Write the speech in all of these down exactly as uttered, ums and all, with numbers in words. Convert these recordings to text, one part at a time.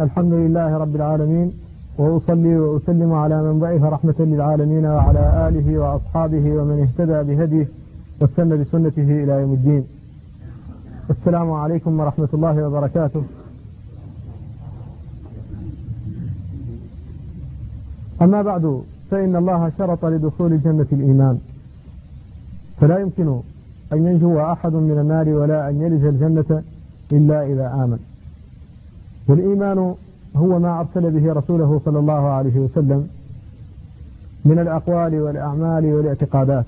الحمد لله رب العالمين، وأصلي وأسلم على من بعث رحمة للعالمين وعلى آله وأصحابه ومن اهتدى بهديه واستنى بسنته إلى يوم الدين. السلام عليكم ورحمة الله وبركاته. أما بعد، فإن الله شرط لدخول الجنة الإيمان، فلا يمكن أن ينجو أحد من النار ولا أن يلج الجنة إلا إذا آمن. والإيمان هو ما أرسل به رسوله صلى الله عليه وسلم من الأقوال والأعمال والاعتقادات،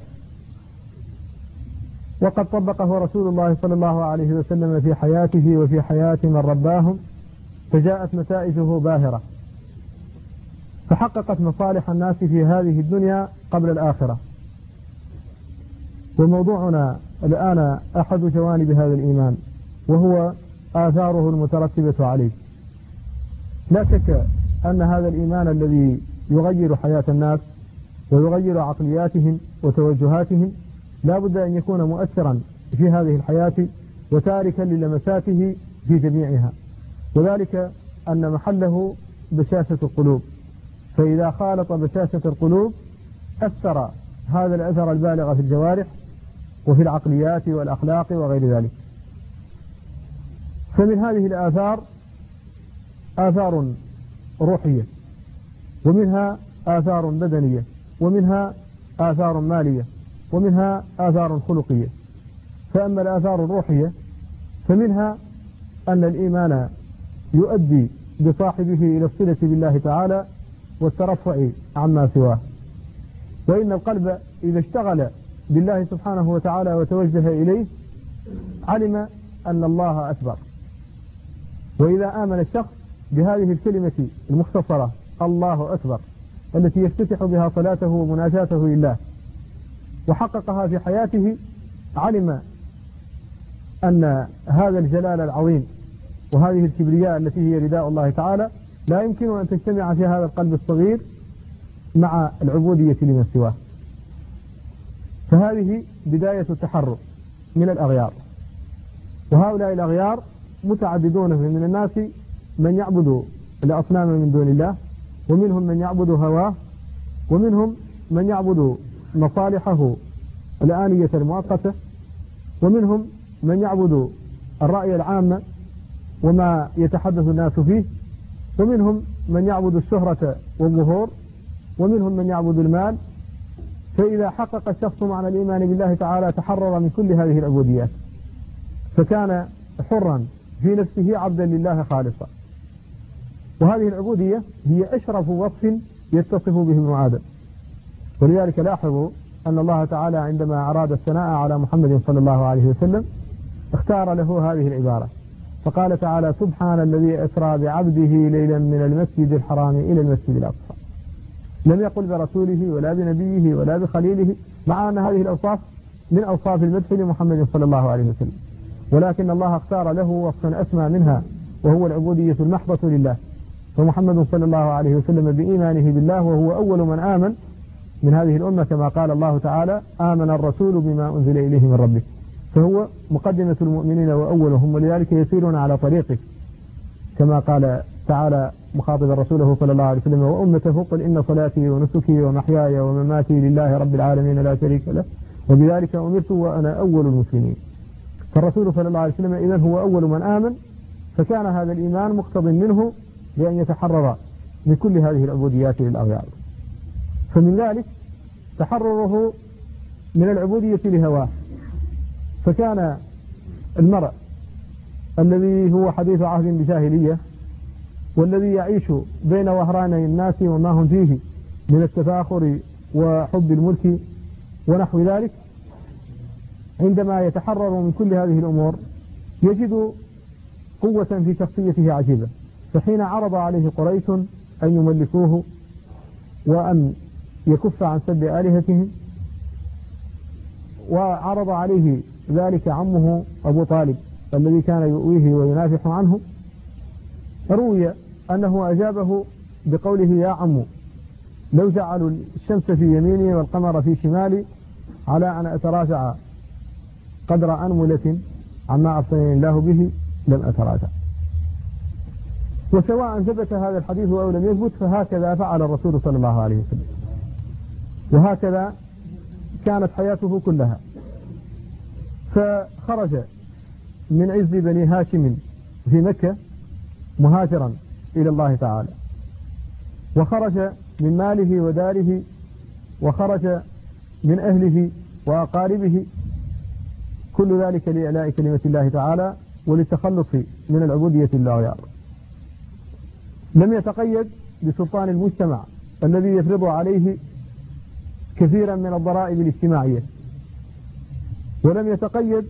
وقد طبقه رسول الله صلى الله عليه وسلم في حياته وفي حياة من رباهم، فجاءت نتائجه باهرة، فحققت مصالح الناس في هذه الدنيا قبل الآخرة. وموضوعنا الآن أحد جوانب هذا الإيمان، وهو آثاره المترتبة عليه. لا شك أن هذا الإيمان الذي يغير حياة الناس ويغير عقلياتهم وتوجهاتهم لا بد أن يكون مؤثرا في هذه الحياة وتاركا للمساته في جميعها، وذلك أن محله بشاشة القلوب، فإذا خالط بشاشة القلوب أثر هذا الأثر البالغ في الجوارح وفي العقليات والأخلاق وغير ذلك. فمن هذه الآثار آثار روحية، ومنها آثار بدنية، ومنها آثار مالية، ومنها آثار خلقية. فأما الآثار الروحية فمنها أن الإيمان يؤدي بصاحبه إلى الصلة بالله تعالى والترفع عما سواه. وإن القلب إذا اشتغل بالله سبحانه وتعالى وتوجه إليه علم أن الله أكبر. وإذا آمن الشخص بهذه الكلمة المختصرة الله أكبر التي يفتتح بها صلاته ومناجاته لله وحققها في حياته، علم أن هذا الجلال العظيم وهذه الكبرياء التي هي رداء الله تعالى لا يمكن أن تجتمع في هذا القلب الصغير مع العبودية لمن سواه. فهذه بداية التحرر من الأغيار. وهؤلاء الأغيار متعددون من الناس، من يعبد الأصنام من دون الله، ومنهم من يعبد هواه، ومنهم من يعبد مصالحه الآنية المؤقتة، ومنهم من يعبد الرأي العام وما يتحدث الناس فيه، ومنهم من يعبد الشهرة والظهور، ومنهم من يعبد المال. فإذا حقق الشخص معنى الإيمان بالله تعالى تحرر من كل هذه العبوديات، فكان حرا في نفسه عبدا لله خالصا. وهذه العبودية هي أشرف وصف يتصف به ابن آدم. ولذلك لاحظوا أن الله تعالى عندما أراد الثناء على محمد صلى الله عليه وسلم اختار له هذه العبارة، فقال تعالى: سبحان الذي أسرى بعبده ليلا من المسجد الحرام إلى المسجد الأقصى. لم يقل برسوله ولا بنبيه ولا بخليله، مع أن هذه الأوصاف من أوصاف المدح لمحمد صلى الله عليه وسلم، ولكن الله اختار له وصفا أسمى منها، وهو العبودية المحضة لله. فمحمد صلى الله عليه وسلم بإيمانه بالله وهو أول من آمن من هذه الأمة، كما قال الله تعالى: آمن الرسول بما أنزل إليه من ربه، فهو مقدمة المؤمنين وأولهم، ولذلك يسيرون على طريقه، كما قال تعالى مخاطبا رسوله صلى الله عليه وسلم: وأمته قل إن صلاتي ونسكي ومحياي ومماتي لله رب العالمين لا شريك له وبذلك أمرت وأنا أول المسلمين. فالرسول صلى الله عليه وسلم إذن هو أول من آمن، فكان هذا الإيمان مقتض منه بأن يتحرر من كل هذه العبوديات للأغيار. فمن ذلك تحرره من العبودية لهواه. فكان المرء الذي هو حديث عهد بجاهلية، والذي يعيش بين وهراني الناس وما هم فيه من التفاخر وحب الملك ونحو ذلك، عندما يتحرر من كل هذه الأمور يجد قوة في شخصيته عجيبة. فحين عرض عليه قريش أن يملكوه وأن يكف عن سب آلهتهم، وعرض عليه ذلك عمه أبو طالب الذي كان يؤويه وينافح عنه، روي أنه أجابه بقوله: يا عم، لو جعلوا الشمس في يميني والقمر في شمالي على أن أتراجع قدر أنملة عما أبطني الله به لم أتراجع. وسواء ثبت هذا الحديث أو لم يثبت فهكذا فعل الرسول صلى الله عليه وسلم، وهكذا كانت حياته كلها. فخرج من عز بني هاشم في مكة مهاجرا إلى الله تعالى، وخرج من ماله وداره، وخرج من أهله وأقاربه، كل ذلك لإعلاء كلمة الله تعالى وللتخلص من العبودية للأغيار. لم يتقيد بسلطان المجتمع الذي يفرض عليه كثيرا من الضرائب الاجتماعية، ولم يتقيد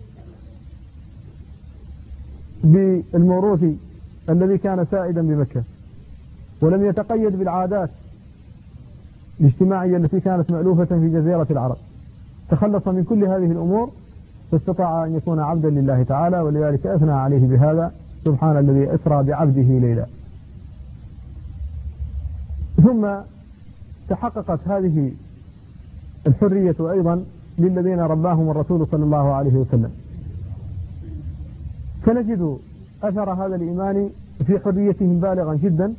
بالموروث الذي كان سائدا بمكة، ولم يتقيد بالعادات الاجتماعية التي كانت مألوفة في جزيرة العرب. تخلص من كل هذه الأمور فاستطاع أن يكون عبدا لله تعالى، ولذلك أثنى عليه بهذا: سبحان الذي أسرى بعبده ليلا. ثم تحققت هذه الحرية أيضا للذين رباهم الرسول صلى الله عليه وسلم، فنجد أثر هذا الإيمان في حريتهم بالغا جدا.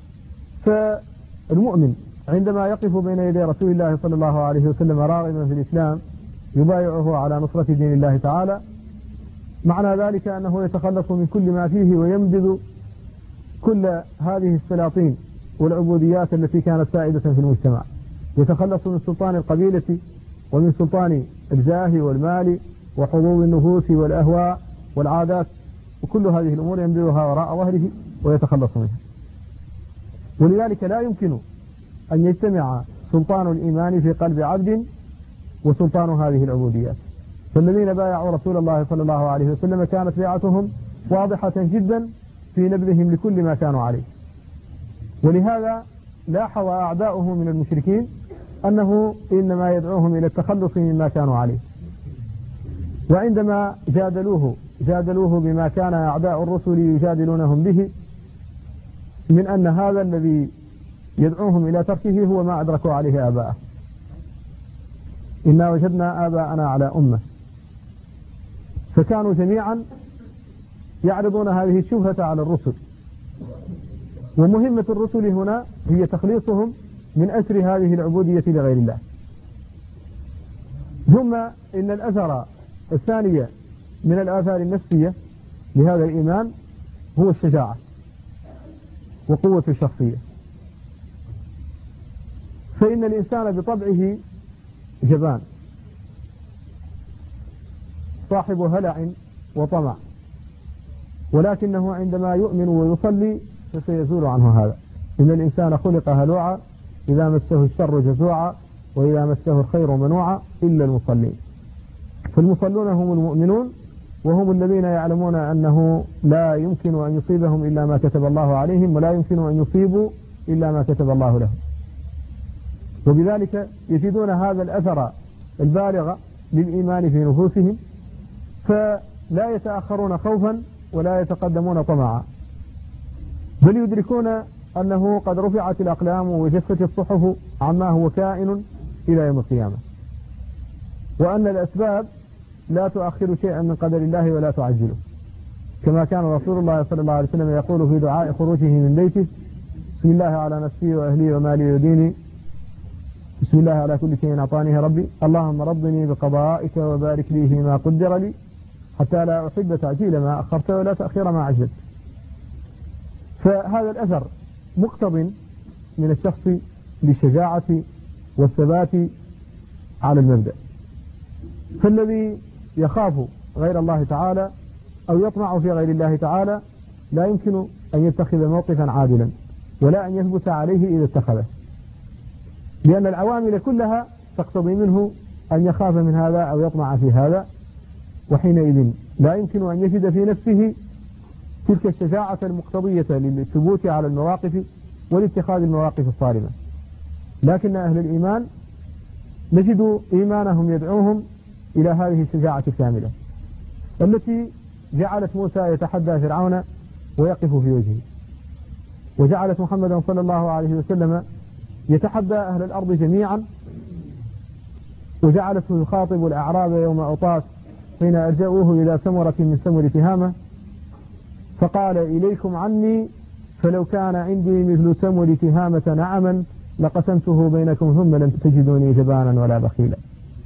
فالمؤمن عندما يقف بين يدي رسول الله صلى الله عليه وسلم راغبا في الإسلام يبايعه على نصرة دين الله تعالى، معنى ذلك أنه يتخلص من كل ما فيه وينبذ كل هذه السلاطين والعبوديات التي كانت سائدة في المجتمع، يتخلص من سلطان القبيلة ومن سلطان الجاه والمال وحظوظ النفوس والأهواء والعادات، وكل هذه الأمور ينبذها وراء ظهره ويتخلص منها. ولذلك لا يمكن أن يجتمع سلطان الإيمان في قلب عبد وسلطان هذه العبوديات. فالذين بايعوا رسول الله صلى الله عليه وسلم كانت بيعتهم واضحة جدا في نبذهم لكل ما كانوا عليه. ولهذا لاحظ أعداؤه من المشركين أنه إنما يدعوهم إلى التخلص مما كانوا عليه، وعندما جادلوه جادلوه بما كان أعداء الرسل يجادلونهم به من أن هذا الذي يدعوهم إلى تركه هو ما أدركوا عليه آباءه. إنا وجدنا آباءنا على أمة. فكانوا جميعا يعرضون هذه الشبهة على الرسل، ومهمة الرسل هنا هي تخليصهم من أسر هذه العبودية لغير الله. ثم إن الأثر الثانية من الآثار النفسية لهذا الإيمان هو الشجاعة وقوة الشخصية. فإن الإنسان بطبعه جبان صاحب هلع وطمع، ولكنه عندما يؤمن ويصلي فسيزول عنه هذا. إن الإنسان خلق هلوعا إذا مسه الشر جزوعا وإذا مسه الخير منوعا إلا المصلين. فالمصلون هم المؤمنون، وهم الذين يعلمون أنه لا يمكن أن يصيبهم إلا ما كتب الله عليهم، ولا يمكن أن يصيبوا إلا ما كتب الله لهم. وبذلك يجدون هذا الأثر البالغ للإيمان في نفوسهم، فلا يتأخرون خوفا ولا يتقدمون طمعا، بل يدركون أنه قد رفعت الأقلام وجفت الصحف عما هو كائن إلى يوم القيامة، وأن الأسباب لا تؤخر شيئا من قدر الله ولا تعجله، كما كان رسول الله صلى الله عليه وسلم يقول في دعاء خروجه من بيته: بسم الله على نفسي وأهلي ومالي وديني، بسم الله على كل شيء أعطانيه ربي، اللهم رضني بقضائك وبارك لي فيما قدر لي، حتى لا أحب تعجيل ما أخرت ولا تأخير ما عجلت. فهذا الأثر مقتض من الشخص للشجاعة والثبات على المبدأ. فالذي يخاف غير الله تعالى أو يطمع في غير الله تعالى لا يمكن أن يتخذ موقفا عادلا، ولا أن يثبت عليه إذا اتخذه، لأن العوامل كلها تقتضي منه أن يخاف من هذا أو يطمع في هذا، وحينئذ لا يمكن أن يجد في نفسه تلك الشجاعة المقتضية للثبوت على المواقف والاتخاذ المواقف الصارمة. لكن أهل الإيمان نجد إيمانهم يدعوهم إلى هذه الشجاعة الكاملة التي جعلت موسى يتحدى فرعون ويقف في وجهه، وجعلت محمدا صلى الله عليه وسلم يتحدى أهل الأرض جميعا، وجعلته يخاطب الأعراب يوم أوطاس حين أرجعوه إلى سمرة من سمر تهامة، فقال: إليكم عني فلو كان عندي مثل سمر تهامة نعما لقسمته بينكم ثم لم تجدوني جبانا ولا بخيلا.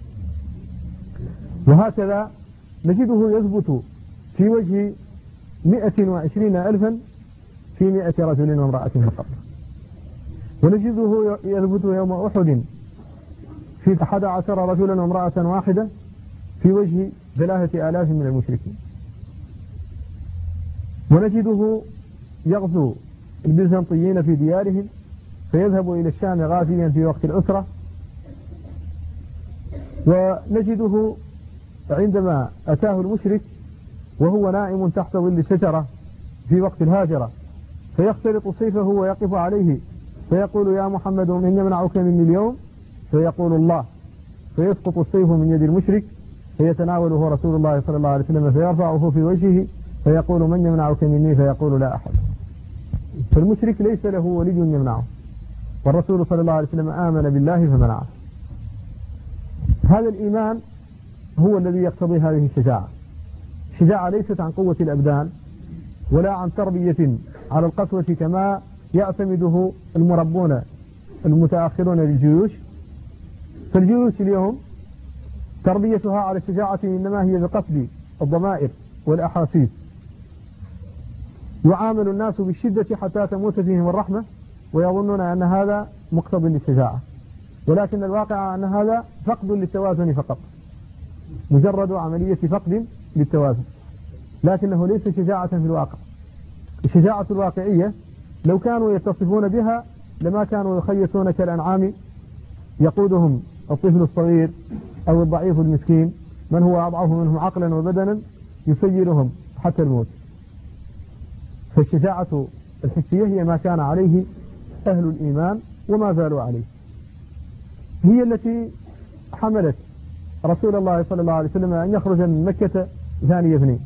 وهكذا نجده يثبت في وجه مئة وعشرين ألفا في مئة رجل وامرأة فقط، ونجده يثبت يوم أحد في أحد عشر رجلا وامرأة واحدة في وجه ثلاثة آلاف من المشركين. ونجده يغزو البيزنطيين في ديارهم فيذهب إلى الشام غازيا في وقت الأسرة. ونجده عندما أتاه المشرك وهو نائم تحت ظل شجرة في وقت الهاجرة فيختلط سيفه ويقف عليه فيقول يا محمد من يمنعك مني اليوم؟ فيقول الله، فيسقط السيف من يد المشرك فيتناوله رسول الله صلى الله عليه وسلم فيرفعه في وجهه فيقول من يمنعك مني؟ فيقول لا أحد. فالمشرك ليس له ولي يمنعه، والرسول صلى الله عليه وسلم آمن بالله فمنعه. هذا الإيمان هو الذي يقتضي هذه الشجاعة. الشجاعة ليست عن قوة الأبدان ولا عن تربية على القسوة كما يعتمده المربون المتأخرون للجيوش. فالجيوش اليوم تربيتها على الشجاعة إنما هي بقتل الضمائر والأحاسيس. يعامل الناس بالشدة حتى تموت فيهم الرحمة ويظنون أن هذا مقتض للشجاعة، ولكن الواقع أن هذا فقد للتوازن فقط، مجرد عملية فقد للتوازن، لكنه ليس شجاعة في الواقع. الشجاعة الواقعية لو كانوا يتصفون بها لما كانوا يخيسون كالأنعام يقودهم الطفل الصغير أو الضعيف المسكين من هو أضعف منهم عقلا وبدنا يسيرهم حتى الموت. فالشجاعة الحسية هي ما كان عليه أهل الإيمان وما زالوا عليه، هي التي حملت رسول الله صلى الله عليه وسلم أن يخرج من مكة ثاني اثنين،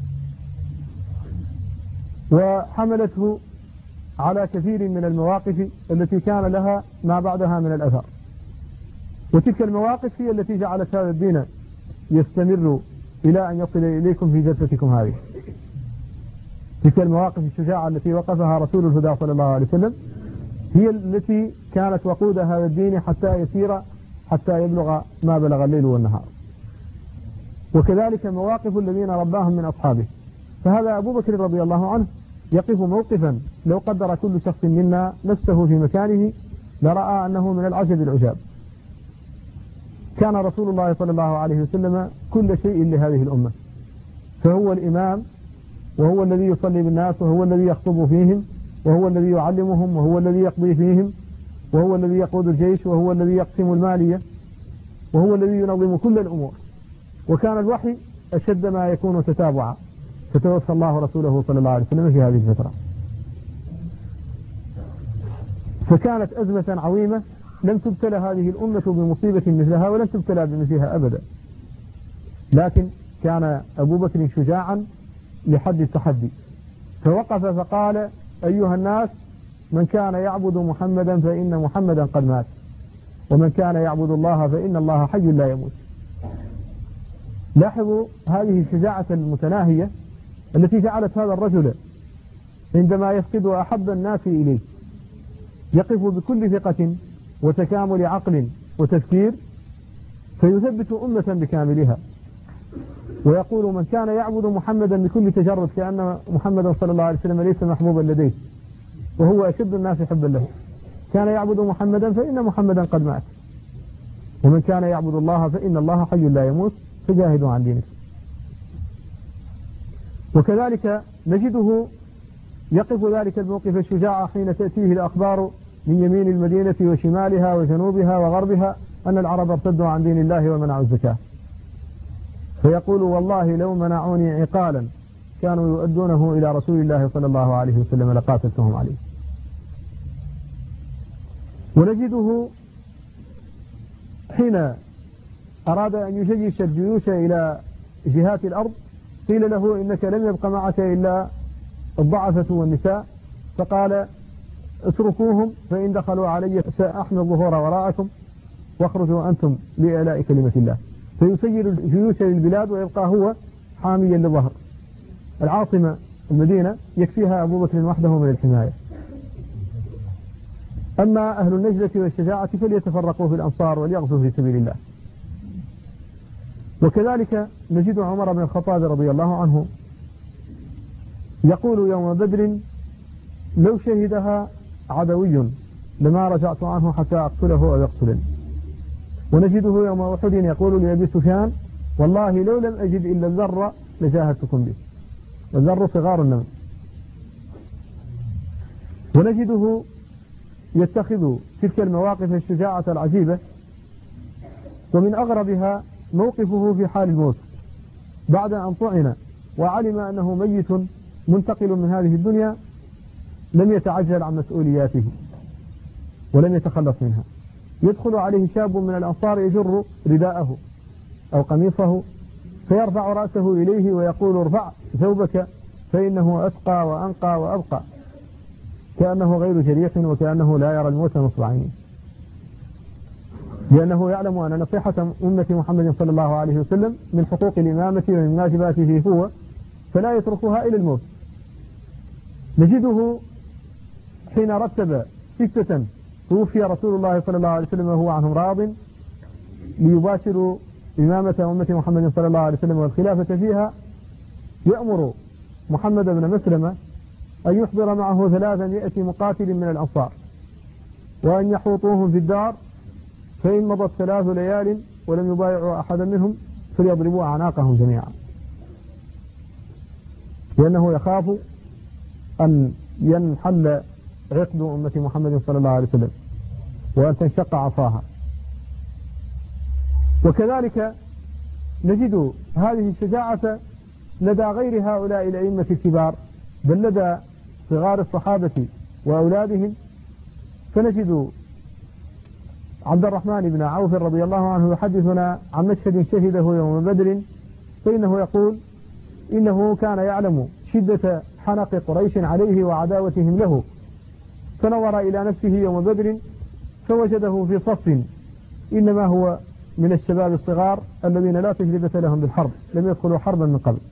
وحملته على كثير من المواقف التي كان لها ما بعدها من الأثر. وتلك المواقف هي التي جعلت هذا الدين يستمر إلى أن يصل إليكم في جلستكم هذه. تلك المواقف الشجاعة التي وقفها رسول الهدى صلى الله عليه وسلم هي التي كانت وقود هذا الدين حتى يسير حتى يبلغ ما بلغ الليل والنهار. وكذلك مواقف الذين رباهم من أصحابه. فهذا أبو بكر رضي الله عنه يقف موقفا لو قدر كل شخص منا نفسه في مكانه لرأى أنه من العجب العجاب. كان رسول الله صلى الله عليه وسلم كل شيء لهذه الأمة، فهو الإمام وهو الذي يصلي بالناس وهو الذي يخطب فيهم وهو الذي يعلمهم وهو الذي يقضي فيهم وهو الذي يقود الجيش وهو الذي يقسم المالية وهو الذي ينظم كل الأمور. وكان الوحي أشد ما يكون تتابعا، فتوفى الله رسوله صلى الله عليه وسلم في هذه الفترة. فكانت أزمة عظيمة لم تبتلى هذه الأمة بمصيبة مثلها ولم تبتلى بمثلها أبدا، لكن كان أبو بكر شجاعا لحد التحدي، فوقف فقال أيها الناس من كان يعبد محمدا فإن محمدا قد مات، ومن كان يعبد الله فإن الله حي لا يموت. لاحظوا هذه الشجاعة المتناهية التي جعلت هذا الرجل عندما يفقد أحب الناس إليه يقف بكل ثقة وتكامل عقل وتفكير فيثبت أمة بكاملها، ويقول من كان يعبد محمدا بكل تجرد كأن محمدا صلى الله عليه وسلم ليس محبوبا لديه وهو أشد الناس حبا له، كان يعبد محمدا فإن محمدا قد مات، ومن كان يعبد الله فإن الله حي لا يموت فجاهدوا عن دينه. وكذلك نجده يقف ذلك الموقف الشجاع حين تأتيه الأخبار من يمين المدينة وشمالها وجنوبها وغربها أن العرب ارتدوا عن دين الله ومنعوا الزكاة، فيقول والله لو منعوني عقالا كانوا يؤدونه إلى رسول الله صلى الله عليه وسلم لقاتلتهم عليه. ونجده حين أراد أن يجيش الجيوش إلى جهات الأرض قيل له إنك لم يبق معك إلا الضعفة والنساء، فقال اتركوهم فإن دخلوا علي سأحمي الظهور وراءكم واخرجوا أنتم لإعلاء كلمة الله. فيسير الجيوش للبلاد ويبقى هو حاميا للظهر. العاصمة المدينة يكفيها أبو بكر وحده من الحماية، أما أهل النجدة والشجاعة فليتفرقوا في الأمصار وليغزوا في سبيل الله. وكذلك نجد عمر بن الخطاب رضي الله عنه يقول يوم بدر: لو شهدها عدوي لما رجعت عنه حتى أقتله أو يقتلني. ونجده يوم أحد يقول لأبي سفيان: والله لو لم أجد إلا الذر لجاهدتكم به. والذر صغار النمل. ونجده يتخذ تلك المواقف الشجاعة العجيبة، ومن أغربها موقفه في حال الموت بعد أن طعن وعلم أنه ميت منتقل من هذه الدنيا، لم يتعجل عن مسؤولياته ولم يتخلص منها. يدخل عليه شاب من الأنصار يجر رداءه أو قميصه فيرفع رأسه إليه ويقول: ارفع ثوبك فإنه أتقى وأنقى وأبقى، كأنه غير جريح وكأنه لا يرى الموت نصب عينه، لأنه يعلم أن نصيحة أمة محمد صلى الله عليه وسلم من حقوق الإمامة ومن واجباته هو، فلا يتركها إلى الموت. نجده حين رتب ستة توفي رسول الله صلى الله عليه وسلم وهو عنهم راض ليباشروا إمامة أمة محمد صلى الله عليه وسلم والخلافة فيها، يأمر محمد بن مسلمة أن يحضر معه ثلاثمائة مقاتل من الأنصار وأن يحوطوهم في الدار، فإن مضت ثلاث ليال ولم يبايعوا أحدا منهم فليضربوا أعناقهم جميعا، لأنه يخاف أن ينحل عقد أمة محمد صلى الله عليه وسلم وأن تنشق عصاها. وكذلك نجد هذه الشجاعة لدى غير هؤلاء الأئمة الكبار، بل لدى صغار الصحابة وأولادهم. فنجد عبد الرحمن بن عوف رضي الله عنه يحدثنا عن مشهد شهده يوم بدر، فإنه يقول: إنه كان يعلم شدة حنق قريش عليه وعداوتهم له، فنظر إلى نفسه يوم بدر فوجده في صف إنما هو من الشباب الصغار الذين لا تجربة لهم بالحرب، لم يدخلوا حربا من قبل،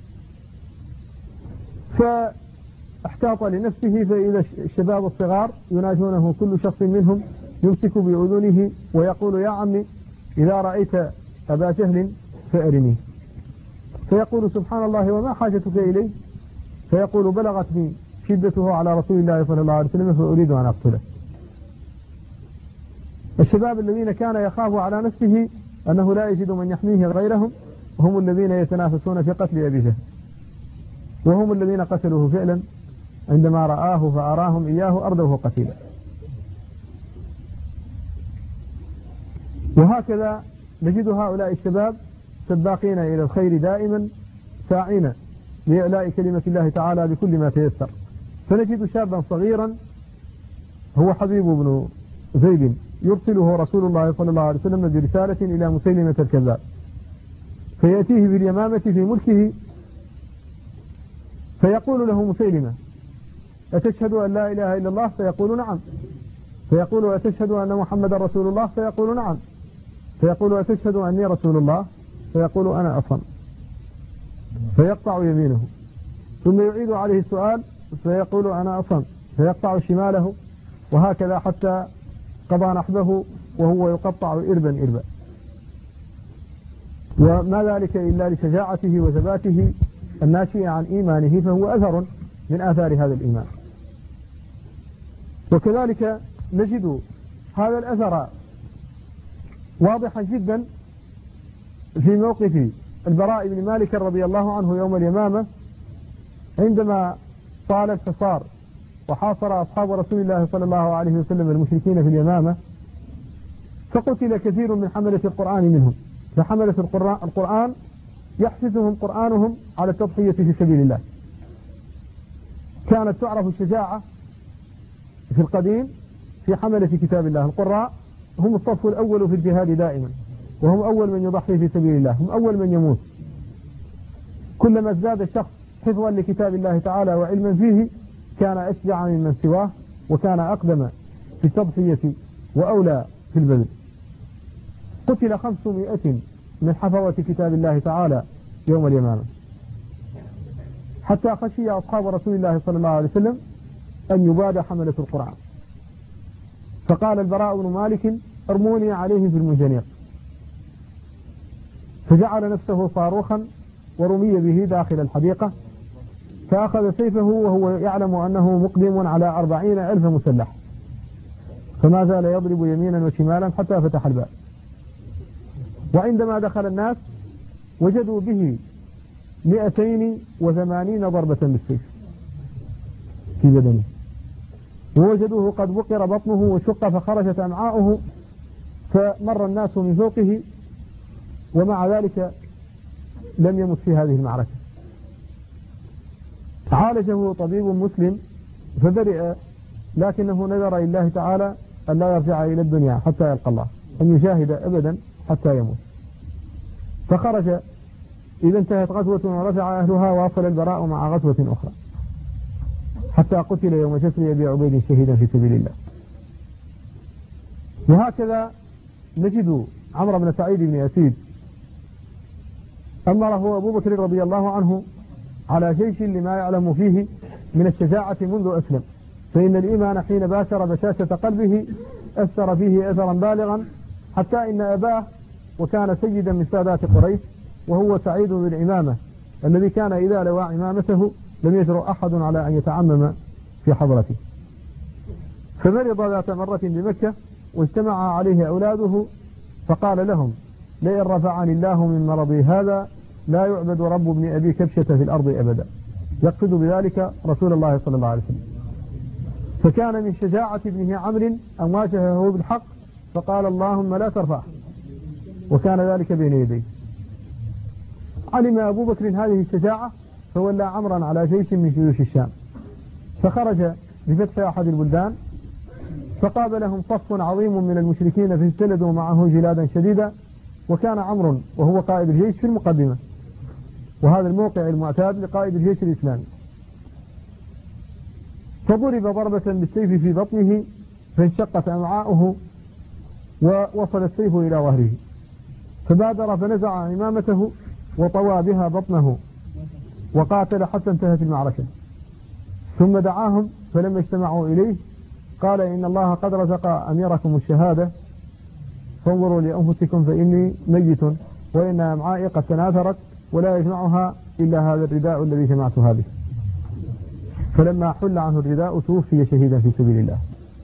فاحتاط لنفسه، فإذا الشباب الصغار يناجونه كل شخص منهم يمسك بأذنه ويقول: يا عمي إذا رأيت أبا جهل فأرني، فيقول: سبحان الله وما حاجتك إليه؟ فيقول: بلغتني شدته على رسول الله صلى الله عليه وسلم فأريد أن أقتله. الشباب الذين كان يخاف على نفسه أنه لا يجد من يحميه غيرهم هم الذين يتنافسون في قتل أبي جهل، وهم الذين قتلوه فعلا عندما رآه فأراهم إياه أردوه قتيلا. وهكذا نجد هؤلاء الشباب سباقين إلى الخير دائما، ساعين لإعلاء كلمة الله تعالى بكل ما تيسر. فنجد شابا صغيرا هو حبيب بن زيد يرسله رسول الله صلى الله عليه وسلم برسالة إلى مسيلمة الكذاب، فيأتيه باليمامة في ملكه، فيقول له مسيلمة: أتشهد أن لا إله إلا الله؟ فيقول: نعم. فيقول: أتشهد أن محمد رسول الله؟ فيقول: نعم. فيقول: أتشهد أني رسول الله؟ فيقول: أنا أصم. فيقطع يمينه، ثم يعيد عليه السؤال فيقول: أنا أصم، فيقطع شماله، وهكذا حتى قضى نحبه وهو يقطع إربا إربا. وما ذلك إلا لشجاعته وثباته الناشئ عن إيمانه، فهو أثر من آثار هذا الإيمان. وكذلك نجد هذا الأثر واضحا جدا في موقف البراء بن مالك رضي الله عنه يوم اليمامة، عندما طال الحصار وحاصر أصحاب رسول الله صلى الله عليه وسلم المشركين في اليمامة، فقتل كثير من حملة القرآن منهم. فحملة القرآن يحفزهم قرآنهم على التضحية في سبيل الله. كانت تعرف الشجاعة في القديم في حملة كتاب الله. القراء هم الصف الأول في الجهاد دائما، وهم أول من يضحي في سبيل الله، هم أول من يموت. كلما ازداد الشخص حفظا لكتاب الله تعالى وعلما فيه كان أشجع ممن سواه، وكان أقدم في التضحية وأولى في البذل. قتل خمسمائة من حفظة كتاب الله تعالى يوم اليمامة، حتى خشي أصحاب رسول الله صلى الله عليه وسلم أن يباد حملة القرآن. فقال البراء بن مالك ارموني عليه في المنجنيق، فجعل نفسه صاروخا ورمي به داخل الحديقة، فأخذ سيفه وهو يعلم أنه مقدم على أربعين ألف مسلح، فما زال يضرب يمينا وشمالا حتى فتح الباب. وعندما دخل الناس وجدوا به مئتين وثمانين ضربة بالسيف في بدنه، ووجدوه قد بقر بطنه وشق فخرجت أمعاؤه، فمر الناس من فوقه، ومع ذلك لم يمت في هذه المعركة. عالجه طبيب مسلم فبرئ، لكنه نذر لله تعالى أن لا يرجع إلى الدنيا حتى يلقى الله، أن يجاهد أبدا حتى يموت. فخرج إذا انتهت غزوة ورجع أهلها، واصل البراء مع غزوة أخرى حتى قتل يوم جسر أبي عبيد شهيدا في سبيل الله. وهكذا نجد عمرو بن سعيد بن يزيد أمره أبو بكر رضي الله عنه على جيش لما يعلم فيه من الشجاعة منذ أسلم، فإن الإيمان حين باشر بشاشة قلبه أثر فيه أثرا بالغا، حتى إن أباه وكان سيدا من سادات قريش وهو سعيد بالعمامة الذي كان إذا لوى عمامته لم يجرؤ أحد على أن يتعمم في حضرته. فمرض ذات مرة بمكة واجتمع عليه أولاده، فقال لهم لئن رفعني الله من مرضي هذا لا يعبد رب ابن أبي كبشة في الأرض أبدا، يقصد بذلك رسول الله صلى الله عليه وسلم. فكان من شجاعة ابنه عمرو أن واجهه بالحق فقال اللهم لا ترفعه، وكان ذلك بين يديه. علم أبو بكر هذه الشجاعة فولى عمرا على جيش من جيوش الشام، فخرج بفتح أحد البلدان، فقابلهم صف عظيم من المشركين فاجتلدوا معه جلادا شديدا، وكان عمرو وهو قائد الجيش في المقدمة، وهذا الموقع المعتاد لقائد الجيش الإسلامي. فضرب ضربة بالسيف في بطنه فانشقت أمعاؤه ووصل السيف إلى ظهره، فبادر فنزع عمامته وطوى بها بطنه وقاتل حتى انتهت المعركة. ثم دعاهم فلما اجتمعوا إليه قال إن الله قد رزق أميركم الشهادة فانظروا لأنفسكم فإني ميت، وإن أمعائي قد تناثرت ولا يجمعها إلا هذا الرداء الذي جمعتها به. فلما حل عنه الرداء توفي شهيدا في سبيل الله.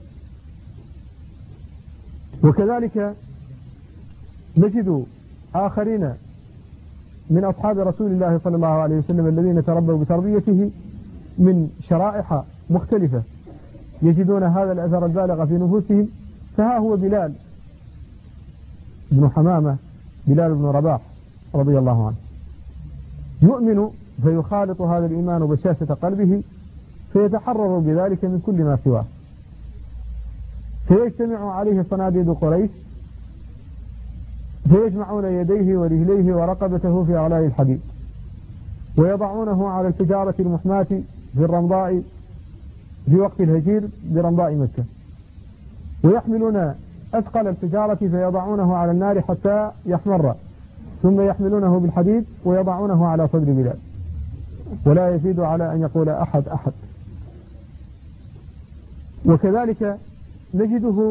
وكذلك نجد آخرين من أصحاب رسول الله صلى الله عليه وسلم الذين تربوا بتربيته من شرائح مختلفة يجدون هذا الأثر البالغ في نفوسهم. فها هو بلال بن حمامة، بلال بن رباح رضي الله عنه، يؤمن فيخالط هذا الإيمان بشاشة قلبه فيتحرر بذلك من كل ما سواه، فيجتمع عليه صناديد قريش فيجمعون يديه ورجليه ورقبته في أعلاء الحديد، ويضعونه على الحجارة المحماة في الرمضاء في وقت الهجير برمضاء مكة، ويحملون أثقل الحجارة فيضعونه على النار حتى يحمر، ثم يحملونه بالحديد ويضعونه على صدر بلال، ولا يزيد على أن يقول أحد أحد. وكذلك نجده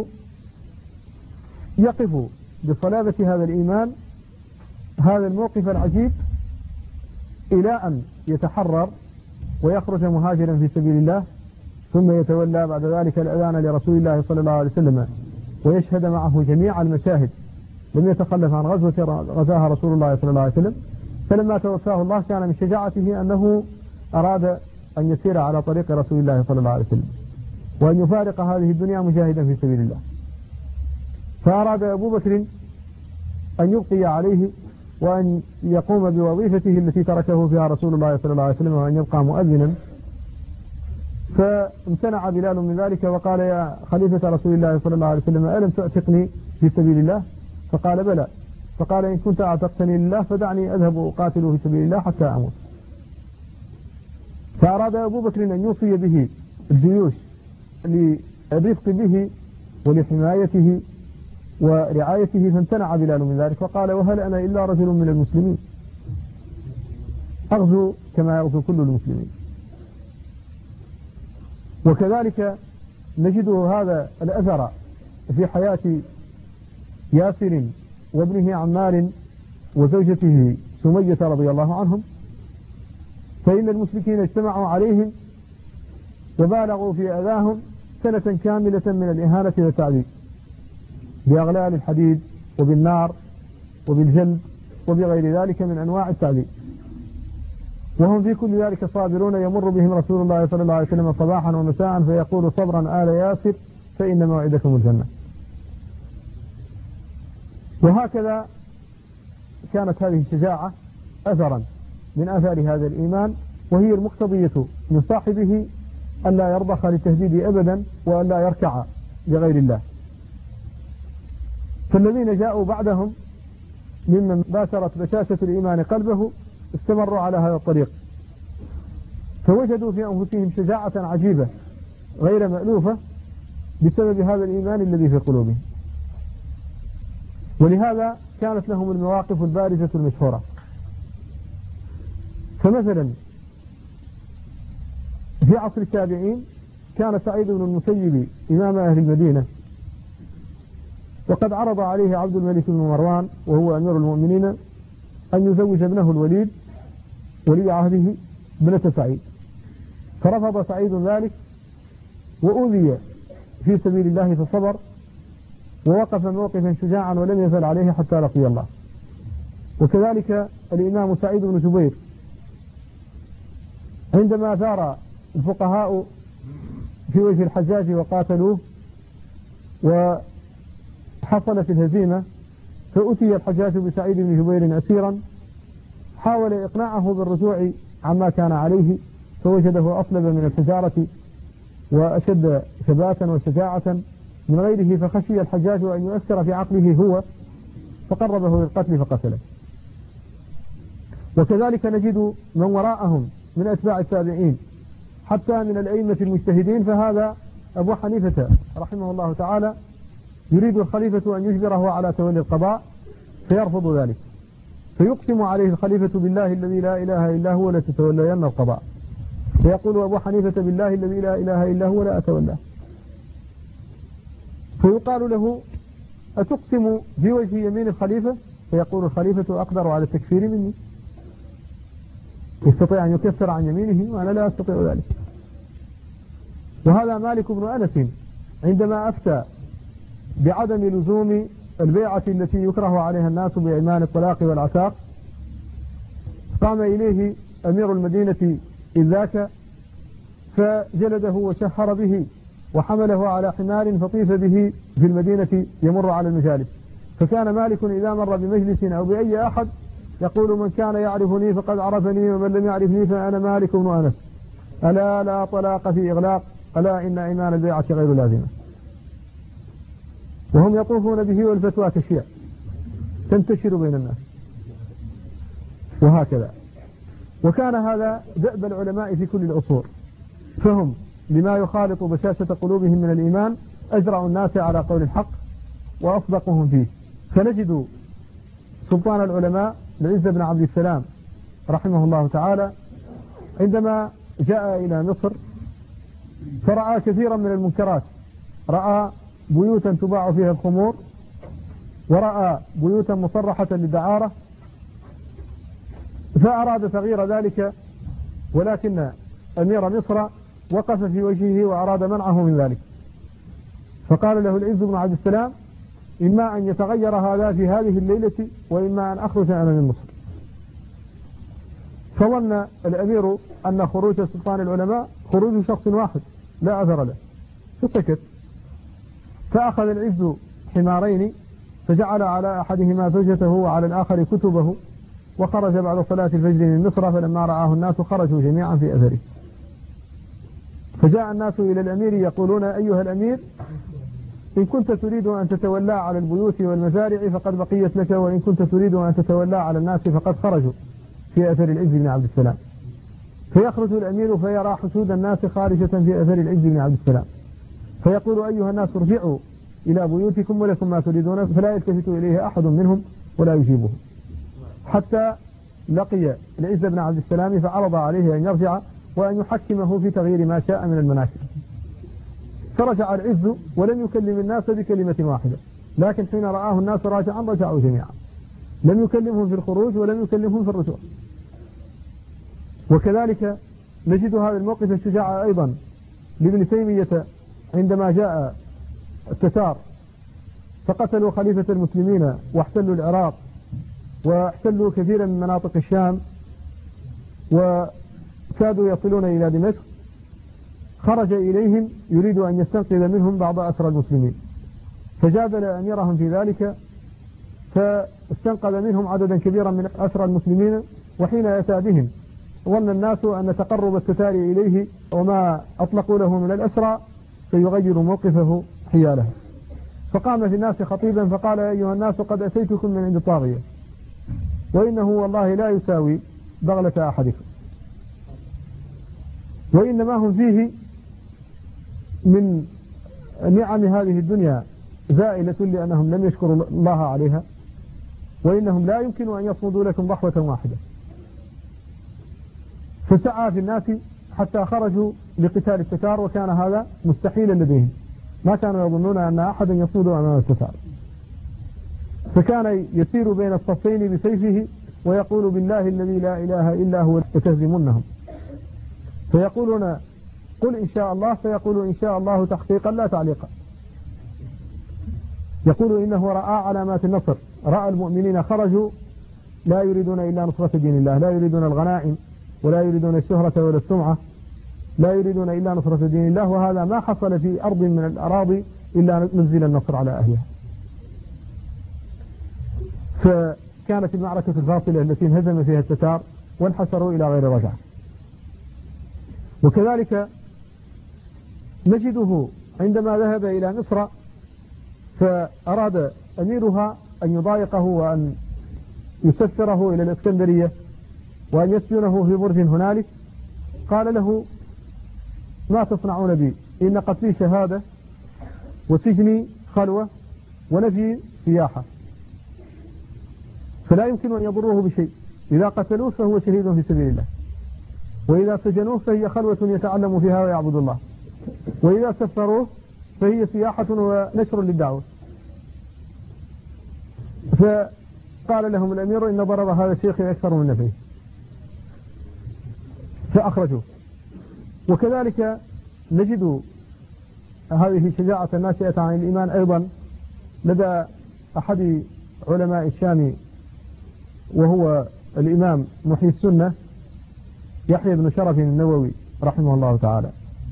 يقف بصلابة هذا الإيمان هذا الموقف العجيب إلى أن يتحرر ويخرج مهاجرا في سبيل الله، ثم يتولى بعد ذلك الأذان لرسول الله صلى الله عليه وسلم ويشهد معه جميع المشاهد، لم يتخلف عن غزوة غزاها رسول الله صلى الله عليه وسلم. فلما توفاه الله كان من شجاعته أنه أراد أن يسير على طريق رسول الله صلى الله عليه وسلم وأن يفارق هذه الدنيا مجاهدا في سبيل الله. فأراد أبو بكر أن يبقي عليه وأن يقوم بوظيفته التي تركه فيها رسول الله صلى الله عليه وسلم، وأن يبقى مؤذنا. فامتنع بلال من ذلك وقال يا خليفة رسول الله صلى الله عليه وسلم ألم تعتقني في سبيل الله؟ فقال بلى. فقال إن كنت أعتقتني لله فدعني أذهب أقاتل في سبيل الله حتى أموت. فأراد أبو بكر أن يوصي به الجيوش للرفق به ولحمايته ورعايته، فامتنع بلال من ذلك وقال وهل أنا إلا رجل من المسلمين أغزو كما يغزو كل المسلمين. وكذلك نجد هذا الأثر في حياة ياسر وابنه عمار وزوجته سمية رضي الله عنهم، فإن المشركين اجتمعوا عليهم وبالغوا في أذاهم سنة كاملة من الإهانة والتعذيب بأغلال الحديد وبالنار وبالجلد وبغير ذلك من أنواع التعذيب، وهم في كل ذلك صابرون. يمر بهم رسول الله صلى الله عليه وسلم صباحا ومساء فيقول: صبرا آل ياسر فإن موعدكم الجنة. وهكذا كانت هذه الشجاعة أثرا من أثار هذا الإيمان، وهي المقتضية من صاحبه أن لا يرضخ للتهديد أبدا وأن لا يركع لغير الله. فالذين جاءوا بعدهم ممن باشرت بشاشة الإيمان قلبه استمروا على هذا الطريق، فوجدوا في أنفسهم شجاعة عجيبة غير مألوفة بسبب هذا الإيمان الذي في قلوبهم، ولهذا كانت لهم المواقف البارزة المشهورة. فمثلا في عصر التابعين كان سعيد بن المسيب إمام أهل المدينة، وقد عرض عليه عبد الملك بن مروان وهو أمير المؤمنين أن يزوج ابنه الوليد ولي عهده ابنة سعيد، فرفض سعيد ذلك وأوذي في سبيل الله فصبر ووقف موقفا شجاعا ولم يزل عليه حتى لقي الله. وكذلك الإمام سعيد بن جبير عندما ثار الفقهاء في وجه الحجاج وقاتلوه وحصلت الهزيمة، فأتي الحجاج بسعيد بن جبير أسيرا، حاول إقناعه بالرجوع عما كان عليه فوجده أصلب من الحجارة وأشد ثباتا وشجاعة من غيره، فخشي الحجاج أن يؤثر في عقله هو فقربه للقتل فقتله. وكذلك نجد من وراءهم من أتباع التابعين حتى من الأئمة المجتهدين، فهذا أبو حنيفة رحمه الله تعالى يريد الخليفة أن يجبره على تولي القضاء فيرفض ذلك، فيقسم عليه الخليفة بالله الذي لا إله إلا هو لتتولين القضاء، فيقول أبو حنيفة بالله الذي لا إله إلا هو لا أتولاه، فيقال له: أتقسم في وجه يمين الخليفة؟ فيقول الخليفة: أقدر على التكفير مني، يستطيع أن يكفر عن يمينه وأنا لا أستطيع ذلك. وهذا مالك بن أنس عندما أفتى بعدم لزوم البيعة التي يكره عليها الناس بأيمان الطلاق والعتاق، قام إليه أمير المدينة إذ ذاك فجلده وشهر به وحمله على حمار فطيف به في المدينة يمر على المجالس، فكان مالك إذا مر بمجلس أو بأي أحد يقول: من كان يعرفني فقد عرفني ومن لم يعرفني فأنا مالك بن أنس، ألا لا طلاق في إغلاق، ألا إن أيمان البيعة غير لازمة. وهم يطوفون به والفتوى كشيء تنتشر بين الناس. وهكذا وكان هذا دأب العلماء في كل العصور، فهم لما يخالط بشاشة قلوبهم من الإيمان أجرع الناس على قول الحق وأصدقهم فيه. فنجد سلطان العلماء العز بن عبد السلام رحمه الله تعالى عندما جاء إلى مصر فرأى كثيرا من المنكرات، رأى بيوتا تباع فيها الخمور، ورأى بيوتا مصرحة للدعارة، فأراد تغيير ذلك، ولكن أمير مصر وقف في وجهه وأراد منعه من ذلك، فقال له العز بن عبد السلام: إما أن يتغير هذا في هذه الليلة وإما أن أخرج أنا من مصر. فظن الأمير أن خروج سلطان العلماء خروج شخص واحد لا أثر له، فسكت. فأخذ العز حمارين فجعل على أحدهما زوجته وعلى الآخر كتبه، وخرج بعد صلاة الفجر من مصر، فلما رآه الناس خرجوا جميعا في أثره. فجاء الناس إلى الأمير يقولون: أيها الأمير، إن كنت تريد أن تتولى على البيوت والمزارع فقد بقيت لك، وإن كنت تريد أن تتولى على الناس فقد خرجوا في أثر العز بن عبد السلام. فيخرج الأمير فيرى حشود الناس خارجة في أثر العز بن عبد السلام، فيقول: أيها الناس، ارجعوا إلى بيوتكم ولكم ما تريدون، فلا يلتفت إليه أحد منهم ولا يجيبه، حتى لقي العز بن عبد السلام فعرض عليه أن يرجع وأن يحكمه في تغيير ما شاء من المناكب. فرجع العز ولم يكلم الناس بكلمة واحدة، لكن حين رآه الناس راجعا رجعوا جميعا، لم يكلمهم في الخروج ولم يكلمهم في الرجوع. وكذلك نجد هذا الموقف الشجاع أيضا لابن تيمية عندما جاء التتار فقتلوا خليفة المسلمين واحتلوا العراق واحتلوا كثيرا من مناطق الشام وكادوا يصلون إلى دمشق، خرج إليهم يريد أن يستنقذ منهم بعض أسرى المسلمين، فجادل أميرهم في ذلك فاستنقذ منهم عددا كبيرا من أسرى المسلمين. وحين أتى بهم ظن الناس أن تقرب التتار إليه وما أطلقوا له من الأسرى سيغير موقفه حياله، فقام في الناس خطيبا فقال: أيها الناس قد أتيتكم من عند الطاغية، وإنه والله لا يساوي بغلة أحدكم، وإنما هم فيه من نعم هذه الدنيا زائلة لأنهم لم يشكروا الله عليها، وإنهم لا يمكن أن يصمدوا لكم ضحوة واحدة. فسعى في الناس حتى خرجوا لقتال التتار، وكان هذا مستحيلا لديهم، ما كانوا يظنون أن أحدا يصمد أمام التتار، فكان يسير بين الصفين بسيفه ويقول: بالله الذي لا إله إلا هو لتهزمنهم. فيقولون: قل إن شاء الله، فيقول: إن شاء الله تحقيقا لا تعليقا. يقول: إنه رأى علامات النصر، رأى المؤمنين خرجوا لا يريدون إلا نصرة دين الله، لا يريدون الغنائم ولا يريدون الشهرة ولا السمعة، لا يريدون إلا نصرة دين الله، وهذا ما حصل في أرض من الأراضي إلا نزل النصر على أهلها. فكانت المعركة الفاصلة التي انهزم فيها التتار وانحسروا إلى غير رجعة. وكذلك نجده عندما ذهب إلى مصر فأراد أميرها أن يضايقه وأن يسفره إلى الإسكندرية وأن يسجنه في برج هنالك، قال له: ما تصنعون بي؟ إن قتلي شهادة وسجني خلوة ونفي سياحة، فلا يمكن أن يضروه بشيء. إذا قتلوه فهو شهيد في سبيل الله، وإذا سجنوه فهي خلوة يتعلم فيها ويعبد الله، وإذا سفروه فهي سياحة ونشر للدعوة. فقال لهم الأمير: إن ضرر هذا الشيخ أكثر من نفيه، فأخرجوه. وكذلك نجد هذه شجاعة الناشئة عن الإيمان أيضا لدى أحد علماء الشام، وهو الإمام محيي السنة يحيى بن شرف النووي رحمه الله تعالى.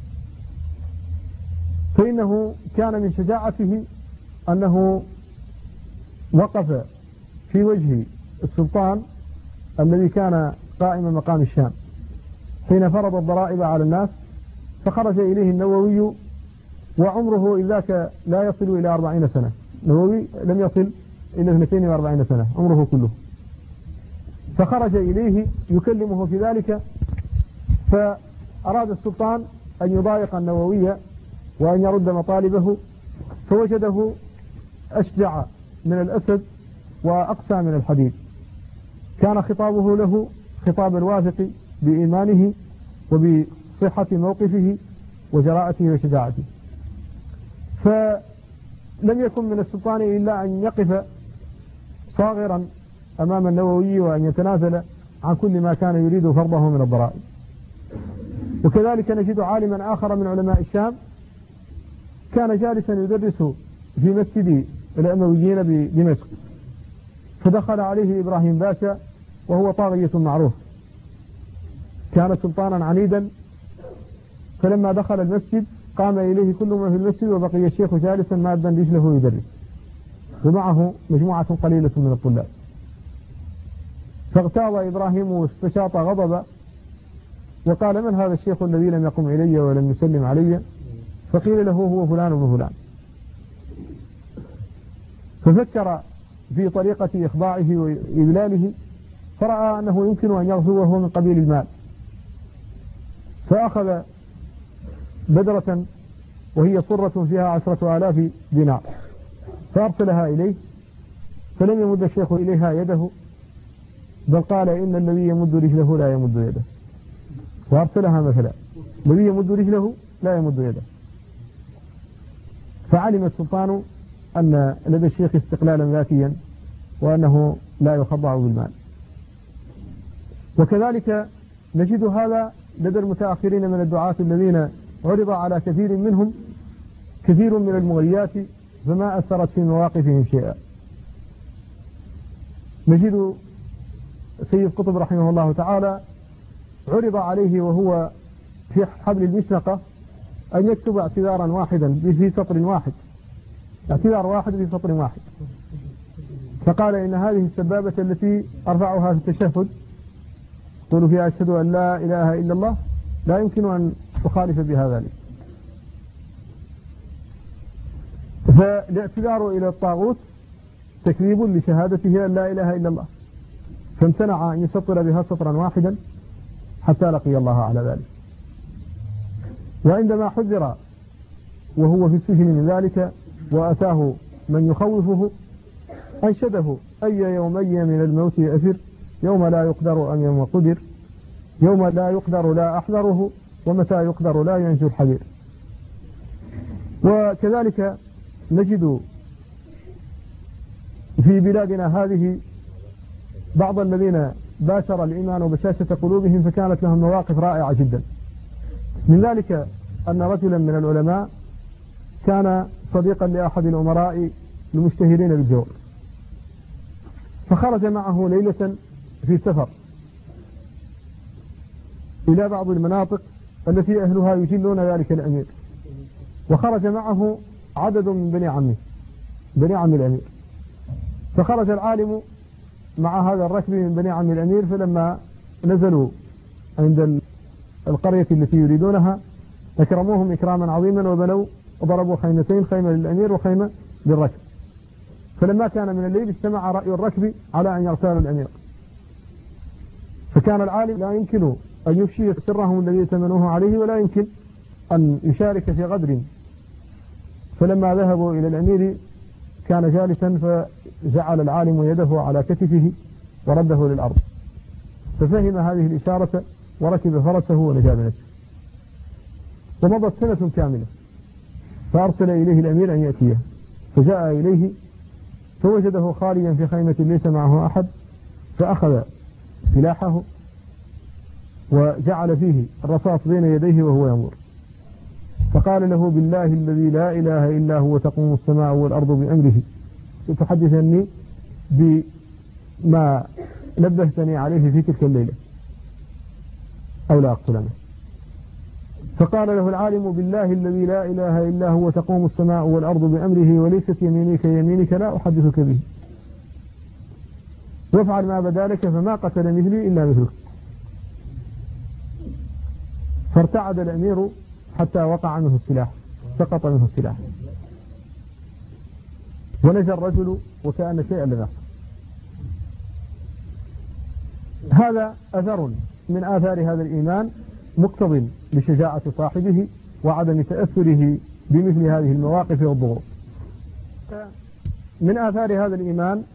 فإنه كان من شجاعته أنه وقف في وجه السلطان الذي كان قائم مقام الشام حين فرض الضرائب على الناس، فخرج إليه النووي وعمره إذ ذاك لا يصل إلى أربعين سنة. النووي لم يصل إلى اثنتين وأربعين سنة عمره كله، فخرج إليه يكلمه في ذلك، فأراد السلطان أن يضايق النووي وأن يرد مطالبه، فوجده أشجع من الأسد وأقسى من الحديد. كان خطابه له خطاب الواثق بإيمانه وبصحة موقفه وجراءته وشجاعته، فلم يكن من السلطان إلا أن يقف صاغرا أمام النووي وأن يتنازل عن كل ما كان يريد فرضه من الضرائب. وكذلك نجد عالما آخر من علماء الشام كان جالسا يدرس في مسجد الأمويين بدمشق، فدخل عليه إبراهيم باشا وهو طاغية معروف، كان سلطانا عنيدا، فلما دخل المسجد قام إليه كل من في المسجد وبقي الشيخ جالسا مادا رجله يدرس ومعه مجموعة قليلة من الطلاب. فاغتاظ إبراهيم واستشاط غضبا وقال: من هذا الشيخ الذي لم يقم إلي ولم يسلم علي؟ فقيل له: هو فلان بن فلان. ففكر في طريقة إخضاعه وإذلاله، فرأى أنه يمكن أن يغزو وهو من قبيل المال، فأخذ بدرة وهي صرة فيها عشرة آلاف دينار فأرسلها إليه، فلم يمد الشيخ إليها يده، بل قال: إن الذي يمد رجله لا يمد يده، وأرسلها مثلا: الذي يمد رجله لا يمد يده. فعلم السلطان أن لدى الشيخ استقلالا ذاتيا وأنه لا يخضع بالمال. وكذلك نجد هذا لدى المتأخرين من الدعاة الذين عرض على كثير منهم كثير من المغريات فما أثرت في مواقفهم شيئا. نجد سيد قطب رحمه الله تعالى عرض عليه وهو في حبل المشنقة أن يكتب اعتذارا واحدا في سطر واحد، اعتذار واحد في سطر واحد، فقال إن هذه السبابة التي أرفعها في التشهد قولوا فيها أشهد أن لا إله إلا الله لا يمكن أن أخالف بها ذلك. فالاعتذار إلى الطاغوت تكذيب لشهادته أن لا إله إلا الله، فامتنع أن يسطر بها سطرا واحدا حتى لقي الله على ذلك. وعندما حذر وهو في السجن من ذلك وأتاه من يخوفه أنشده أي يومي من الموت أفر يوم لا يقدر أم يوم قدر يوم لا يقدر لا أحذره ومتى يقدر لا ينجو الحذر. وكذلك نجد في بلادنا هذه بعض الذين باشر الإيمان وبشاشة قلوبهم فكانت لهم مواقف رائعة جدا. من ذلك أن رجلا من العلماء كان صديقا لأحد الأمراء المشتهرين بالجور، فخرج معه ليلة في سفر إلى بعض المناطق التي أهلها يجلون ذلك الأمير، وخرج معه عدد من بني عمه بني عم الأمير. فخرج العالم مع هذا الركب من بني عم الأمير، فلما نزلوا عند القرية التي يريدونها أكرموهم إكراما عظيما وبنوا وضربوا خيمتين، خيمة للأمير وخيمة للركب. فلما كان من الليل اجتمع رأي الركب على أن يغتالوا الأمير، فكان العالم لا يمكن أن يفشي سرهم الذي يتمنوه عليه ولا يمكن أن يشارك في غدر. فلما ذهبوا إلى الأمير كان جالسا فجعل العالم يده على كتفه ورده للأرض، ففهم هذه الإشارة وركب فرسه ونجا بنفسه. ومضت سنة كاملة فأرسل إليه الأمير أن يأتيه، فجاء إليه فوجده خاليا في خيمة ليس معه أحد، فأخذ سلاحه وجعل فيه الرصاص بين يديه وهو يمر، فقال له بالله الذي لا إله إلا هو تقوم السماء والأرض بأمره تحدثني بما نبهتني عليه في تلك الليلة أو لا أقتلنه. فقال له العالم بالله الذي لا إله إلا هو تقوم السماء والأرض بأمره وليست يمينك يمينك لا أحدثك به، وافعل ما بدا لك فما قتل مثلي إلا مثلك. فارتعد الأمير حتى وقع منه السلاح، سقط منه السلاح، ونجا الرجل وكأن شيئا لم يحصل. هذا أثر من آثار هذا الإيمان مقتض لشجاعة صاحبه وعدم تأثره بمثل هذه المواقف والضغوط. من آثار هذا الإيمان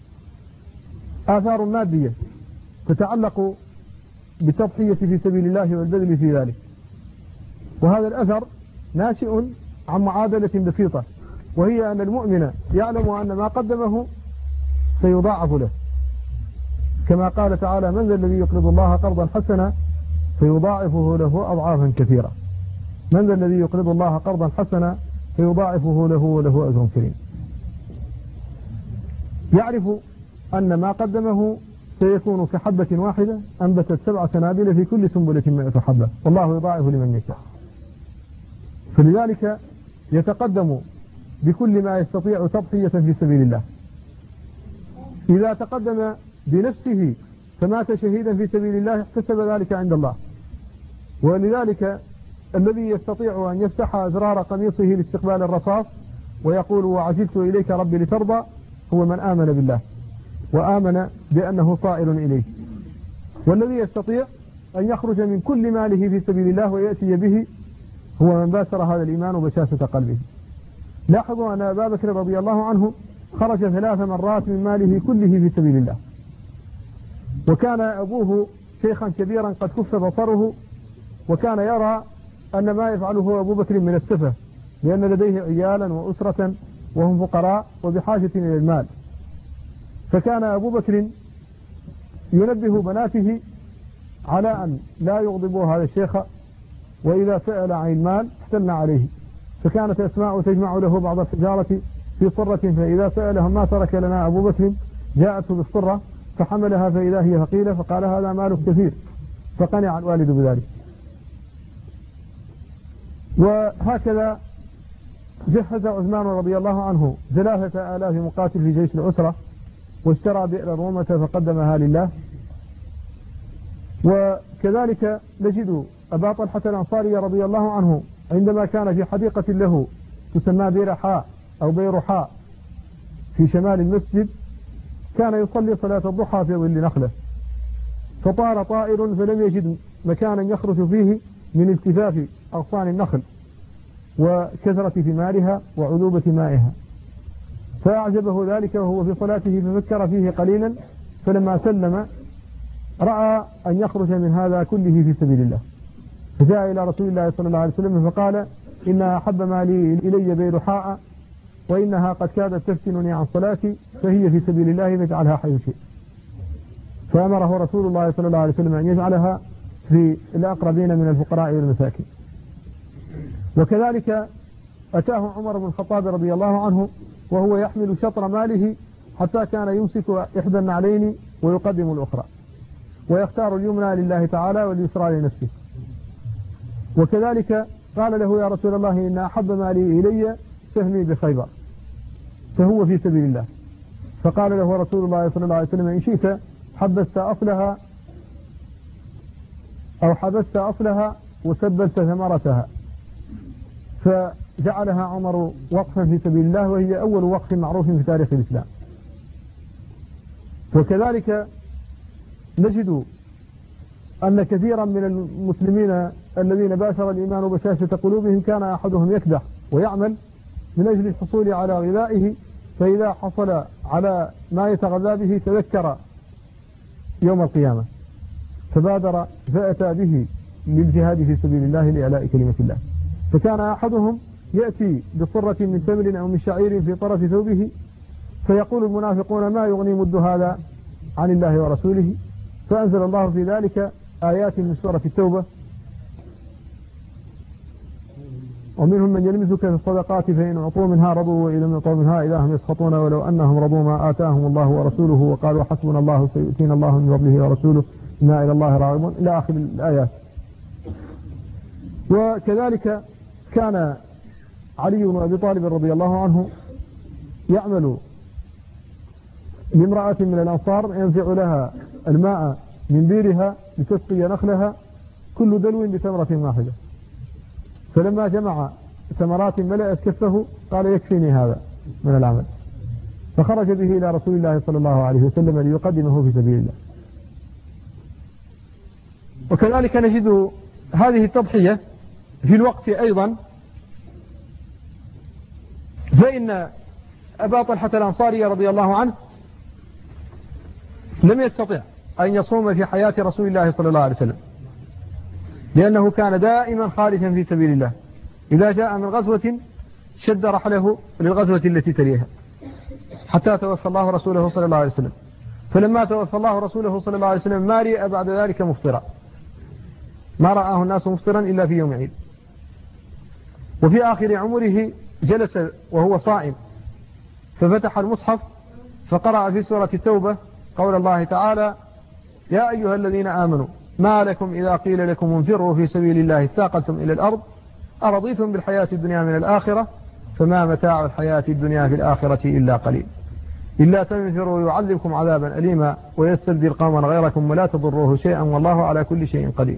آثار مادية تتعلق بالتضحية في سبيل الله والبذل في ذلك، وهذا الأثر ناشئ عن معادلة بسيطة، وهي أن المؤمن يعلم أن ما قدمه سيضاعف له، كما قال تعالى من ذا الذي يقرض الله قرضا حسنا فيضاعفه له أضعافا كثيرة. من ذا الذي يقرض الله قرضا حسنا فيضاعفه له وله أجر كريم. يعرف أن ما قدمه سيكون كحبة واحدة أنبتت سبع سنابل في كل سنبلة مئة حبة والله يضاعف لمن يشاء. فلذلك يتقدم بكل ما يستطيع تضحية في سبيل الله. إذا تقدم بنفسه فمات شهيدا في سبيل الله احتسب ذلك عند الله. ولذلك الذي يستطيع أن يفتح أزرار قميصه لاستقبال الرصاص ويقول وعجلت إليك ربي لترضى هو من آمن بالله وآمن بأنه صائر إليه. والذي يستطيع أن يخرج من كل ماله في سبيل الله ويأتي به هو من باشر هذا الإيمان وبشاشة قلبه. لاحظوا أن أبا بكر رضي الله عنه خرج ثلاث مرات من ماله كله في سبيل الله، وكان أبوه شيخا كبيرا قد كف بصره، وكان يرى أن ما يفعله أبو بكر من السفة لأن لديه عيالا وأسرة وهم فقراء وبحاجة إلى المال. فكان أبو بكر ينبه بناته على أن لا يغضبوا هذا الشيخ، وإذا سأل عن المال احتلنا عليه. فكانت أسماء تجمع له بعض التجارة في صرة، فإذا سألهم ما ترك لنا أبو بكر جاءته بالصرة فحملها فإذا هي ثقيلة، فقال هذا مالك كثير، فقنع الوالد بذلك. وهكذا جهز عثمان رضي الله عنه ثلاثة آلاف مقاتل في جيش العسرة، واشترى بئر الرومة فقدمها لله. وكذلك نجد أبا طلحة الأنصاري رضي الله عنه عندما كان في حديقة له تسمى بئر حاء أو بئر حاء في شمال المسجد، كان يصلي صلاة الضحى في ظل نخلة، فطار طائر فلم يجد مكانا يخرج فيه من التفاف أغصان النخل وكثرة ثمارها وعذوبة مائها، فأعجبه ذلك وهو في صلاته ففكر فيه قليلا، فلما سلم رأى أن يخرج من هذا كله في سبيل الله، فجاء إلى رسول الله صلى الله عليه وسلم فقال إن أحب ما لي إلي بئر حاء، وإنها قد كادت تفتنني عن صلاتي، فهي في سبيل الله فاجعلها حيث شئت. فأمره رسول الله صلى الله عليه وسلم أن يجعلها في الأقربين من الفقراء والمساكين. وكذلك أتاه عمر بن الخطاب رضي الله عنه وهو يحمل شطر ماله، حتى كان يمسك إحدى النعلين ويقدم الأخرى، ويختار اليمنى لله تعالى واليسرى لنفسه. وكذلك قال له يا رسول الله إن أحب مالي إلي سهمي بخيبر، فهو في سبيل الله. فقال له رسول الله صلى الله عليه وسلم إن شئت حبست أصلها أو حبست أصلها وسبلت ثمرتها، فجعلها عمر وقفا في سبيل الله، وهي أول وقف معروف في تاريخ الإسلام. وكذلك نجد أن كثيرا من المسلمين الذين باشر الإيمان بشاشة قلوبهم كان أحدهم يكدح ويعمل من أجل الحصول على غذائه، فإذا حصل على ما يتغذى به تذكر يوم القيامة فبادر فأتى به للجهاد في سبيل الله لإعلاء كلمة الله. فكان أحدهم يأتي بصرة من تمر أو من شعير في طرف ثوبه، فيقول المنافقون ما يغني مد هذا عن الله ورسوله، فأنزل الله في ذلك آيات من سورة التوبة ومنهم من يلمزك في الصدقات فإن أعطوا منها رضوا وإن لم يعطوا منها إذا هم يسخطون ولو أنهم رضوا ما آتاهم الله ورسوله وقالوا حسبنا الله سيؤتينا الله من فضله ورسوله إنا إلى الله راغبون إلى آخر الآيات. وكذلك كان علي بن أبي طالب رضي الله عنه يعمل لامرأة من الأنصار ينزع لها الماء من بيرها لتسقي نخلها كل دلو بتمرة واحدة، فلما جمع ثمرات ملأت كفه قال يكفيني هذا من العمل، فخرج به إلى رسول الله صلى الله عليه وسلم ليقدمه في سبيل الله. وكذلك نجد هذه التضحية في الوقت أيضا، فإن أبا طلحة الأنصاري رضي الله عنه لم يستطع أن يصوم في حياة رسول الله صلى الله عليه وسلم، لأنه كان دائما خارجا في سبيل الله، إذا جاء من غزوة شد رحله للغزوة التي تليها حتى توفى الله رسوله صلى الله عليه وسلم. فلما توفى الله رسوله صلى الله عليه وسلم ما رأى بعد ذلك مفطرا، ما رآه الناس مفطرا إلا في يوم عيد. وفي آخر عمره جلس وهو صائم ففتح المصحف فقرأ في سورة التوبة قول الله تعالى يا أيها الذين آمنوا ما لكم إذا قيل لكم انفروا في سبيل الله اثاقلتم إلى الأرض أرضيتم بالحياة الدنيا من الآخرة فما متاع الحياة الدنيا في الآخرة إلا قليل إلا تنفروا يعذبكم عذابا أليما ويستبدل قوما غيركم ولا تضروه شيئا والله على كل شيء قدير.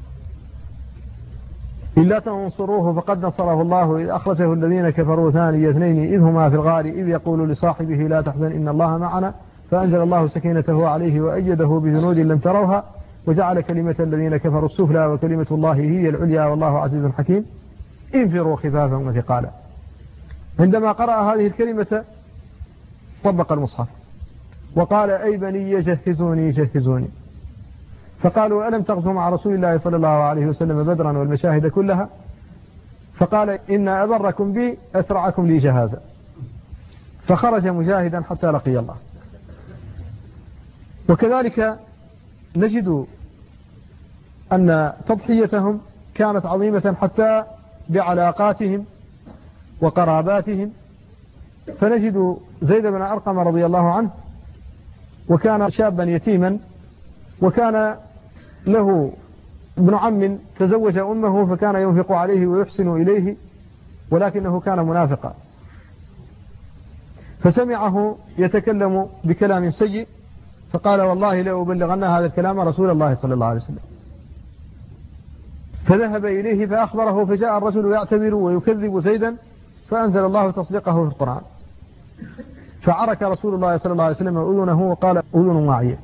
إلا تنصروه فقد نصره الله إذ أخرجه الذين كفروا ثاني اثنين إذ هما في الغار إذ يقول لصاحبه لا تحزن إن الله معنا فأنزل الله سكينته عليه وأيده بجنود لم تروها وجعل كلمة الذين كفروا السفلى وكلمة الله هي العليا والله عزيز حكيم. انفروا خفافا وثقالا. عندما قرأ هذه الكلمة طبق المصحف وقال أي بني جهزوني جهزوني، فقالوا ألم تغزوا مع رسول الله صلى الله عليه وسلم بدرا والمشاهد كلها؟ فقال إن أبركم بي أسرعكم لي جهازا، فخرج مجاهدا حتى لقي الله. وكذلك نجد أن تضحيتهم كانت عظيمة حتى بعلاقاتهم وقراباتهم، فنجد زيد بن أرقم رضي الله عنه وكان شابا يتيما، وكان له ابن عم تزوج أمه فكان ينفق عليه ويحسن إليه، ولكنه كان منافقا، فسمعه يتكلم بكلام سيء فقال والله لا أبلغن هذا الكلام رسول الله صلى الله عليه وسلم. فذهب إليه فأخبره، فجاء الرجل يعتبر ويكذب زيدا، فأنزل الله تصديقه في القرآن، فعرك رسول الله صلى الله عليه وسلم أذنه وقال أذن واعية.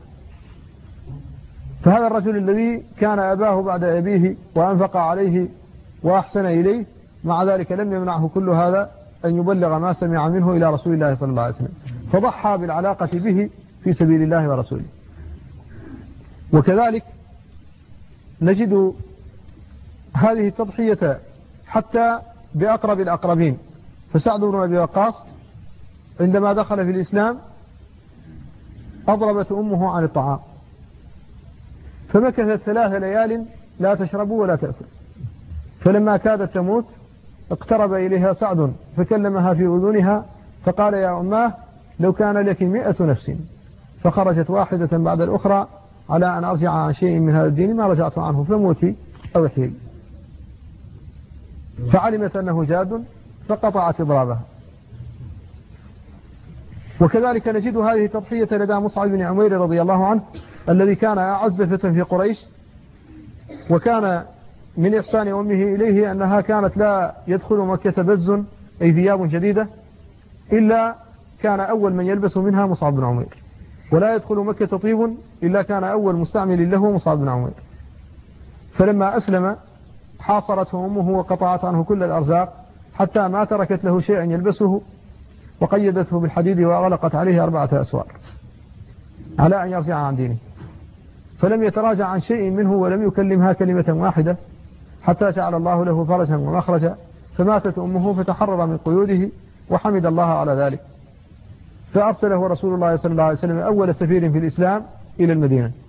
فهذا الرجل الذي كان أباه بعد أبيه وأنفق عليه وأحسن إليه، مع ذلك لم يمنعه كل هذا أن يبلغ ما سمع منه إلى رسول الله صلى الله عليه وسلم، فضحى بالعلاقة به في سبيل الله ورسوله. وكذلك نجد هذه التضحية حتى بأقرب الأقربين، فسعد بن أبي وقاص عندما دخل في الإسلام أضربت أمه عن الطعام، فمكثت ثلاث ليال لا تشرب ولا تأكل، فلما كادت تموت اقترب إليها سعد فكلمها في أذنها فقال يا أماه لو كان لك مئة نفس، فخرجت واحدة بعد الأخرى على أن أرجع عن شيء من هذا الدين ما رجعت عنه، فموتي أو احيي. فعلمت أنه جاد فقطعت إضرابها. وكذلك نجد هذه التضحية لدى مصعب بن عمير رضي الله عنه الذي كان أعز فتى في قريش، وكان من إحسان أمه إليه أنها كانت لا يدخل مكة بز أي ثياب جديدة إلا كان أول من يلبس منها مصعب بن عمير، ولا يدخل مكة طيب إلا كان أول مستعمل له مصعب بن عمير. فلما أسلم حاصرته أمه وقطعت عنه كل الأرزاق حتى ما تركت له شيئا يلبسه، وقيدته بالحديد وأغلقت عليه أربعة أسوار على أن يرجع عن دينه، فلم يتراجع عن شيء منه ولم يكلمها كلمة واحدة حتى جعل الله له فرجا ومخرجا، فماتت أمه فتحرر من قيوده وحمد الله على ذلك، فأرسله رسول الله صلى الله عليه وسلم أول سفير في الإسلام إلى المدينة،